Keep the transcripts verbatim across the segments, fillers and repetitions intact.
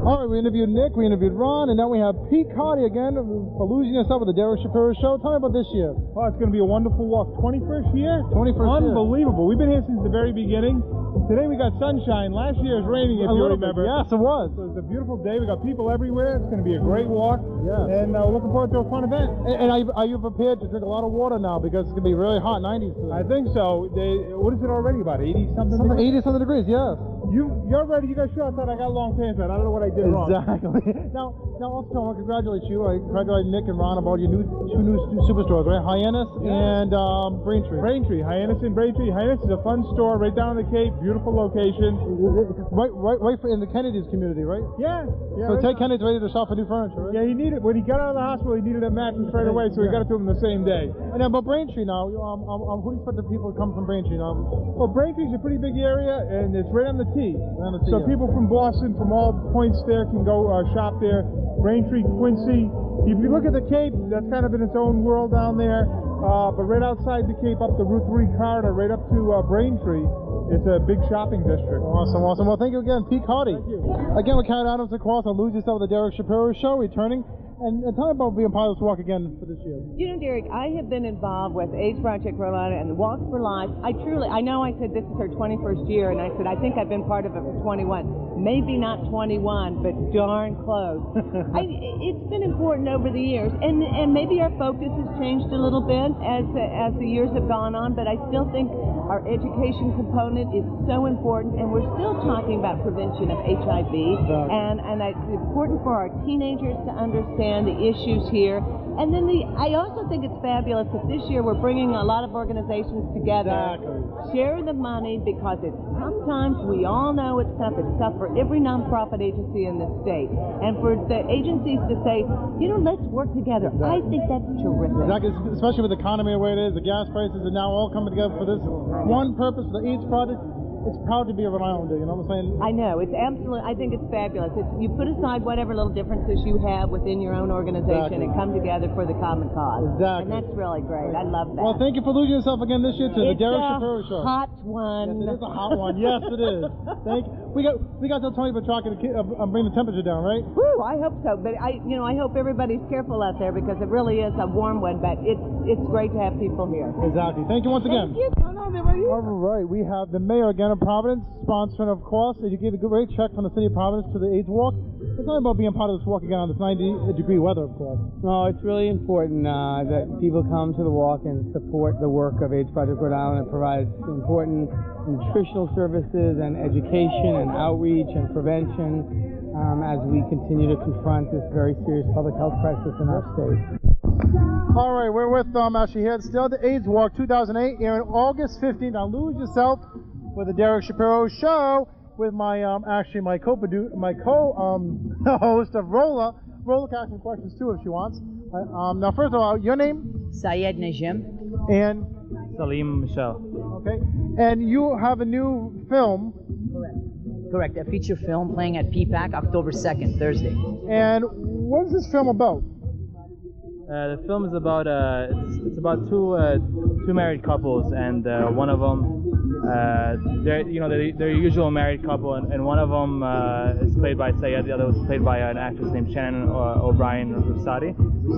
All right, we interviewed Nick, we interviewed Ron, and now we have Pete Carty again for Losing Yourself with the Derek Shapiro Show. Tell me about this year. Well, it's going to be a wonderful walk. twenty-first year? twenty-first Unbelievable. year. We've been here since the very beginning. Today we got sunshine. Last year it was raining, if a you little remember. Bit. Yes, it was. So it's a beautiful day. We got people everywhere. It's going to be a great walk. Yeah. And uh, looking forward to a fun event. And, and are, you, are you prepared to drink a lot of water now? Because it's going to be really hot, nineties today. I think so. They, what is it already, about eighty something? Something eighty something degrees, yes. You, you're ready. You got shorts on. I got long pants on. I don't know what I did wrong. Exactly. now, now also I want to congratulate you. I congratulate Nick and Ron about your new two new superstores, right? Hyannis yeah. and um, Braintree. Braintree. Hyannis and Braintree. Hyannis is a fun store right down on the Cape. Beautiful location. Right, right, right for in the Kennedy's community, right? Yeah. yeah so right Ted Kennedy's ready to shop for new furniture, right? Yeah, he needed when he got out of the hospital. He needed a mattress right away, so yeah. we got it to him the same day. And then, but Braintree now, um, um, um, who do you expect the people to come from Braintree now? Well, Braintree's a pretty big area, and it's right on the T. Right on the T. So yeah. people from Boston, from all points there, can go uh, shop there. Braintree, Quincy. If you look at the Cape, that's kind of in its own world down there. Uh, but right outside the Cape, up the Route three corridor, right up to uh, Braintree, it's a big shopping district. Awesome, awesome. Well, thank you again, Pete Carty. Thank you. Again, with Karen Adams, of course, on Lose Yourself with the Derek Shapiro Show, returning. And, and tell me about being part of this walk again for this year. You know, Derek, I have been involved with AIDS Project Rhode Island and the Walk for Life. I truly, I know I said this is her twenty-first year, and I said I think I've been part of it for twenty-one. Maybe not twenty-one, but darn close. I, it's been important over the years, and and maybe our focus has changed a little bit as as the years have gone on, but I still think our education component is so important, and we're still talking about prevention of H I V, exactly. and, and it's important for our teenagers to understand the issues here. And then the, I also think it's fabulous that this year we're bringing a lot of organizations together, exactly. share the money, because it's sometimes, we all know it's tough, it's tough for every nonprofit agency in the state. And for the agencies to say, you know, let's work together. Exactly. I think that's terrific. Exactly, especially with the economy the way it is, the gas prices are now all coming together for this one purpose, for the AIDS Project. It's proud to be a Rhode Islander, you know what I'm saying? I know, it's absolutely, I think it's fabulous. It's, you put aside whatever little differences you have within your own organization exactly. and come together for the common cause. Exactly. And that's really great. I love that. Well, thank you for losing yourself again this year to it's the Derek a Shapiro Show. hot one. Yes, it is a hot one. Yes, it is. Thank you. We got we got to tell Tony Petrarca to uh, bring the temperature down, right? Woo, I hope so. But I, you know, I hope everybody's careful out there, because it really is a warm one. But it's it's great to have people here. Exactly. Thank you once again. Thank you. No, no, right All right, we have the mayor again of Providence, sponsoring, of course. You gave a great check from the city of Providence to the AIDS Walk. It's not about being part of this walk again on this ninety degree weather, of course. No, it's really important uh, that people come to the walk and support the work of AIDS Project Rhode Island. It provides important nutritional services and education and outreach and prevention um, as we continue to confront this very serious public health crisis in our state. All right, we're with um, actually here still the AIDS Walk two thousand eight here on August fifteenth. Now, lose yourself with the Derek Shapiro Show with my um actually my co my co um host of Rolla. Rolla can ask some questions too if she wants. Uh, um, now, first of all, your name? Syed Najim. And Salim Michelle. Okay, and you have a new film. Correct. Correct. A feature film playing at P PAC October second, Thursday. And what is this film about? Uh, the film is about uh, it's, it's about two uh, two married couples, and uh, one of them, uh, they're you know they're, they're a usual married couple, and, and one of them uh, is played by Syed, the other was played by an actress named Shannon uh, O'Brien Rusadi,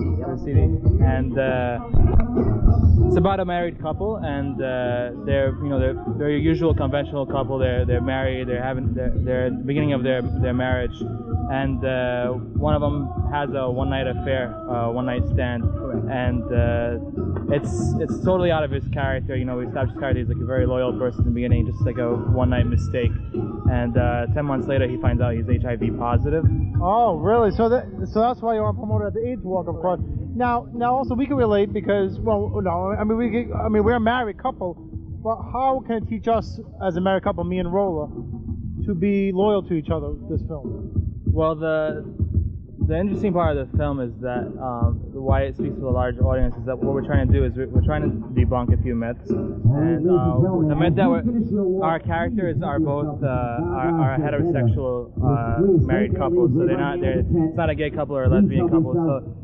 and uh, it's about a married couple, and uh, they're you know they're they're a usual conventional couple. They're they're married. They're having they're, they're at the beginning of their their marriage, and uh, one of them has a one night affair, uh, one night stand, and uh, it's it's totally out of his character. You know, we established his character. He's like a very loyal person in the beginning, just like a one night mistake, and uh, ten months later he finds out he's H I V positive. Oh, really? So that so that's why you want to promote it at the AIDS Walk, of course. Now, now also we can relate because, well, no, I mean we, can, I mean we're a married couple, but how can it teach us as a married couple, me and Rolla, to be loyal to each other? This film. Well, the the interesting part of the film is that um, why it speaks to a large audience is that what we're trying to do is we're, we're trying to debunk a few myths, and uh, the myth that we're, our characters are both uh, are, are heterosexual uh, married couples, so they're not they're it's not a gay couple or a lesbian couple. So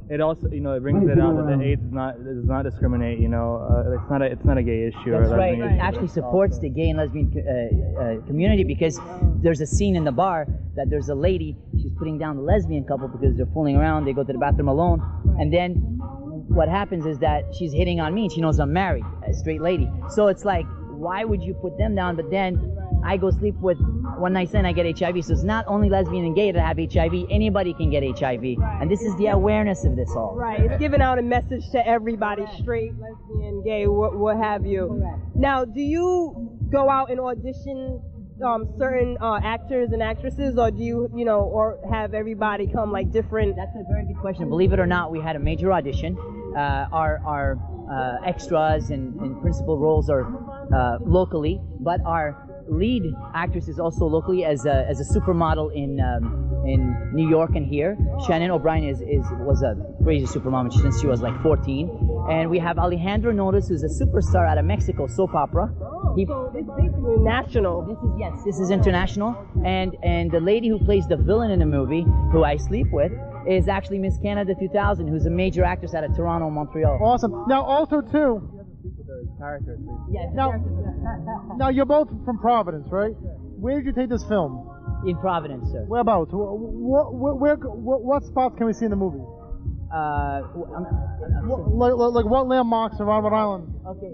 it also, you know, it brings it out that the AIDS is not does not discriminate. You know, uh, it's not a it's not a gay issue. That's or right. lesbian It actually supports the gay and lesbian uh, uh, community, because there's a scene in the bar that there's a lady, she's putting down the lesbian couple because they're fooling around. They go to the bathroom alone, and then what happens is that she's hitting on me, and she knows I'm married, a straight lady. So it's like, why would you put them down? But then I go sleep with one night stand, I get H I V. So it's not only lesbian and gay that have H I V. Anybody can get H I V. And this is the awareness of this all. Right. It's giving out a message to everybody, straight, lesbian, gay, what, what have you. Now, do you go out and audition um, certain uh, actors and actresses, or do you, you know, or have everybody come like different? That's a very good question. Believe it or not, we had a major audition. Uh, our our uh, extras and, and principal roles are uh, locally, but our lead actress is also locally as a, as a supermodel in um, in New York and here. Shannon O'Brien is, is was a crazy supermodel since she was like fourteen. And we have Alejandro Notas, who's a superstar out of Mexico, soap opera. He, So it's basically national. This is yes, this is international. And and the lady who plays the villain in the movie, who I sleep with, is actually Miss Canada two thousand, who's a major actress out of Toronto, Montreal. Awesome. Now, also too. characters. Yes. Now, now you're both from Providence, right? Where did you take this film? In Providence, sir. Whereabouts? What, where, where, what, what spots can we see in the movie? Uh, w- I'm, I'm What, sorry. like, like, like what landmarks around Rhode Island? Okay,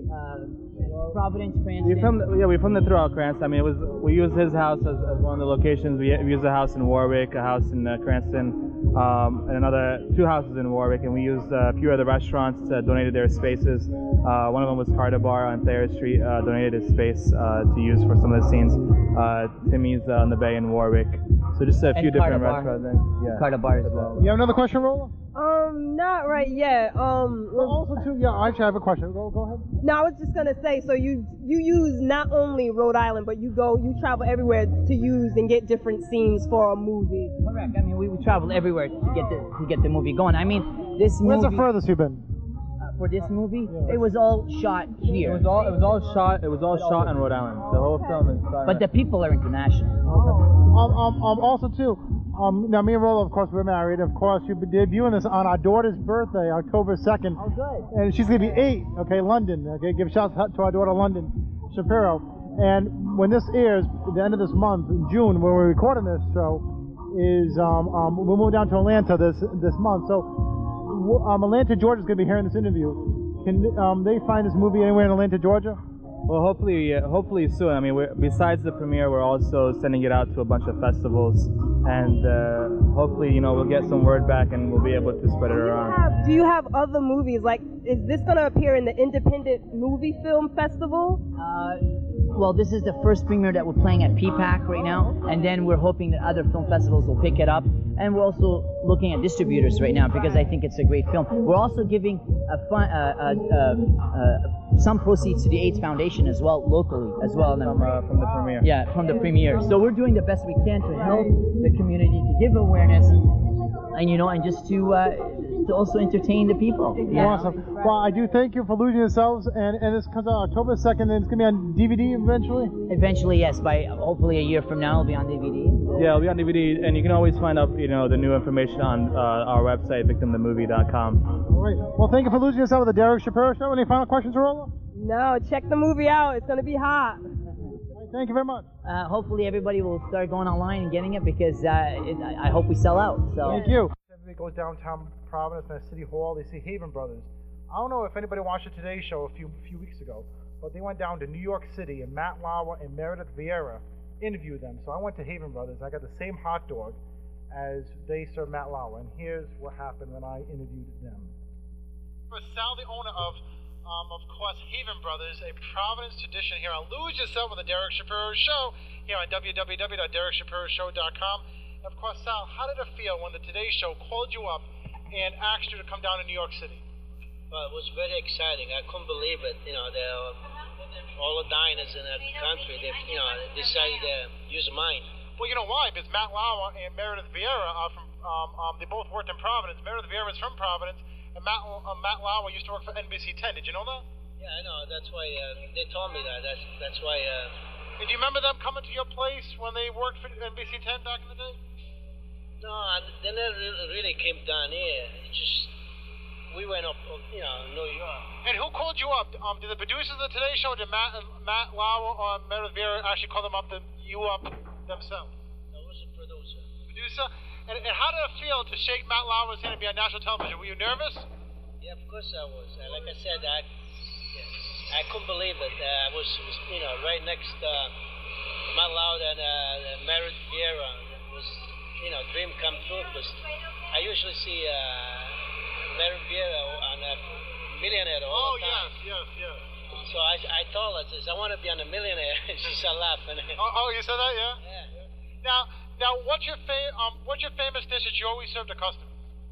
uh, Providence, We Cranston. filmed, yeah, we filmed it throughout Cranston. I mean, it was we used his house as, as one of the locations. We, we used a house in Warwick, a house in uh, Cranston, um, and another two houses in Warwick. And we used uh, a few other restaurants uh, donated their spaces. Uh, one of them was Carter Bar on Thayer Street, uh, donated his space uh, to use for some of the scenes. Uh, Timmy's uh, on the Bay in Warwick. So just a few And different Carter Bar. restaurants. And, yeah. Carter Bar as well. You have another question, Rolla? Um, not right yet. Um, Well, also too, yeah, I actually have a question. Go, go ahead. no, I was just gonna say, so you you use not only Rhode Island, but you go, you travel everywhere to use and get different scenes for a movie. Correct. I mean, we, we traveled everywhere to get the to get the movie going. I mean, this Where's movie the furthest you've been? uh, for this movie, it was all shot It here. was all it was all shot. It was all shot in Rhode Island. The whole film is shot. But the people are international. Um, um, um, also too, um, now me and Rolla, of course, we're married. Of course, you'll be debuting this on our daughter's birthday, October second. Oh, good. And she's gonna be eight. Okay, London. Okay, give shouts to our daughter, London Shapiro. And when this airs, at the end of this month, in June, when we're recording this show, is um, um, we'll move down to Atlanta this this month. So, w- um, Atlanta, Georgia's gonna be hearing this interview. Can um, they find this movie anywhere in Atlanta, Georgia? Well, hopefully, uh, hopefully soon. I mean, we're, besides the premiere, we're also sending it out to a bunch of festivals, and uh, hopefully, you know, we'll get some word back and we'll be able to spread it Do you around. have, do you have other movies? Like, is this gonna appear in the Independent Movie Film Festival? Uh, well, this is the first premiere that we're playing at P PAC right now, and then we're hoping that other film festivals will pick it up. And we're also looking at distributors right now because I think it's a great film. We're also giving a fun, uh, uh, uh, uh, some proceeds to the AIDS Foundation as well, locally as well. From, uh, from the premiere. Yeah, from the premiere. So we're doing the best we can to help the community, to give awareness, and you know, and just to uh, to also entertain the people. you know? Awesome. Well, I do thank you for losing yourselves, and, and this comes out October second, and it's going to be on D V D eventually? Eventually, yes. By hopefully a year from now, it'll be on D V D. Yeah, it'll be on D V D, and you can always find out, you know, the new information on uh, our website, victim the movie dot com. All right. Well, thank you for losing yourself with the Derek Shapiro Show. Any final questions, Rolla? No, check the movie out. It's gonna be hot. All right, thank you very much. Uh, hopefully, everybody will start going online and getting it because uh, it, I I hope we sell out. So. Thank you. Everybody goes downtown Providence and City Hall. They see Haven Brothers. I don't know if anybody watched the Today Show a few few weeks ago, but they went down to New York City, and Matt Lauer and Meredith Vieira interviewed them. So I went to Haven Brothers. I got the same hot dog as they served Matt Lauer, and here's what happened when I interviewed them. Sal, the owner of, um, of course, Haven Brothers, a Providence tradition here on Lose Yourself with the Derek Shapiro Show here on w w w dot derek shapiro show dot com. Of course, Sal, how did it feel when the Today Show called you up and asked you to come down to New York City? Well, it was very exciting. I couldn't believe it. You know, the, all the diners in that country, they, you know, decided to use mine. Well, you know why? Because Matt Lauer and Meredith Vieira are from, um, um, they both worked in Providence. Meredith Vieira is from Providence, and Matt, uh, Matt Lauer used to work for N B C ten. Did you know that? Yeah, I know. That's why uh, they told me that. That's that's why. Uh, And do you remember them coming to your place when they worked for N B C ten back in the day? no, I, they never really, really came down here. It just we went up, you know, New York. And who called you up? Um, did the producers of the Today Show, did Matt, Matt Lauer or Meredith Vieira actually call them up, to, you up themselves? That was a producer. Producer? And, and how did it feel to shake Matt Lauer's hand and be on national television? Were you nervous? Yeah, of course I was. Uh, like I said, I yeah, I couldn't believe it. Uh, I was, was, you know, right next to uh, Matt Lauer and uh, Meredith Vieira. It was, you know, dream come true. Because I usually see uh, Meredith Vieira on a Millionaire all Oh, the time. yes, yes, yes. So I, I told her, I says, I want to be on a Millionaire. She started laughing. Oh, oh, you said that, yeah? Yeah. Now, now, what's your fa- um, what's your famous dish that you always serve to customers?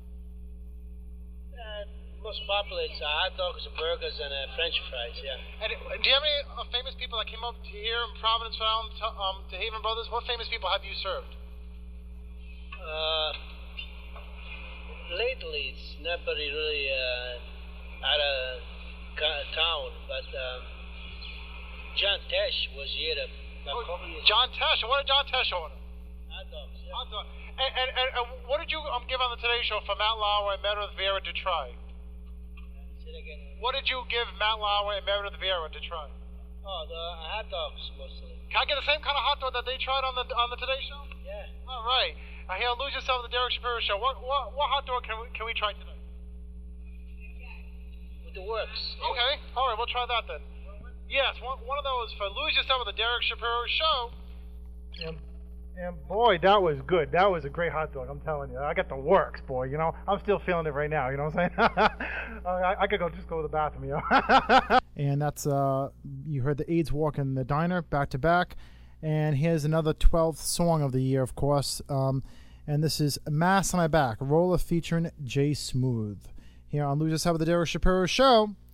Uh, most popular is uh, hot dogs, burgers, and uh, French fries. Yeah. And uh, do you have any uh, famous people that came up to here in Providence, Rhode Island, to, um, to Haven Brothers? What famous people have you served? Uh, lately, it's nobody really uh, out of ca- town, but um, John Tesh was here a Oh, couple years. John Tesh. What did John Tesh order? Hot dogs. Yeah. Hot dog. And, and, and, and what did you um, give on the Today Show for Matt Lauer and Meredith Vieira to try? Say it again. What did you give Matt Lauer and Meredith Vieira to try? Oh, the hot dogs mostly. Can I get the same kind of hot dog that they tried on the on the Today Show? Yeah. All right. I hear Lose Yourself at the Derek Shapiro Show. What what, what hot dog can we, can we try today? With the works. Okay. All right. We'll try that then. Yes, one, one of those for Lose Yourself at the Derek Shapiro Show. And, and boy, that was good. That was a great hot dog, I'm telling you. I got the works, boy, you know. I'm still feeling it right now, you know what I'm saying? I, I could go just go to the bathroom, you know. And that's, uh, you heard the AIDS Walk in the Diner, back to back. And here's another twelfth song of the year, of course. Um, and this is Mass on My Back, Roller featuring Jay Smooth. Here on Lose Yourself at the Derek Shapiro Show.